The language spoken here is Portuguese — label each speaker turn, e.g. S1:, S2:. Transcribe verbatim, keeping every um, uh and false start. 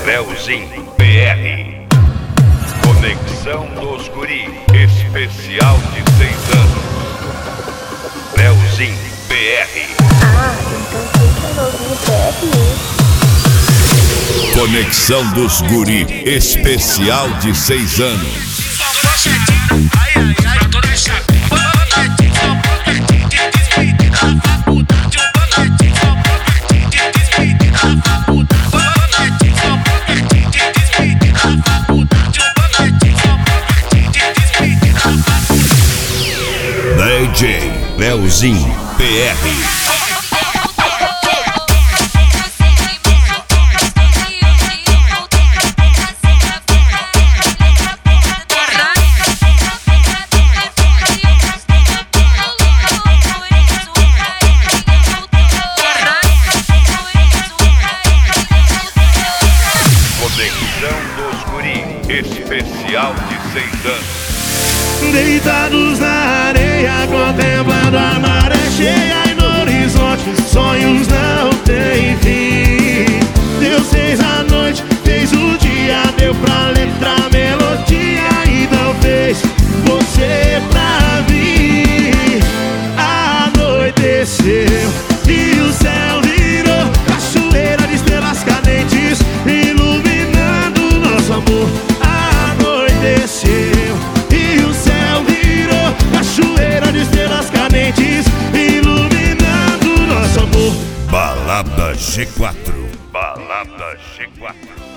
S1: Leozinho P R. Conexão dos Guri, especial de seis anos. Leozinho P R.
S2: Ah, então quem que é o Leozinho P R?
S3: Conexão dos Guri, especial de seis anos. D J Leozinho P R.
S1: Conexão dos Guri, especial de seis anos.
S4: Deitados na areia, contemplando a maré cheia, e no horizonte os sonhos não têm fim. Deu seis à noite, fez o dia, deu pra letra a melodia, e não fez você pra vir. Anoiteceu e o céu virou cachoeira de estrelas cadentes, iluminando nosso amor. Anoiteceu e o céu virou cachoeira de estrelas cadentes, iluminando nosso amor.
S3: Balada G quatro.
S1: Balada G quatro.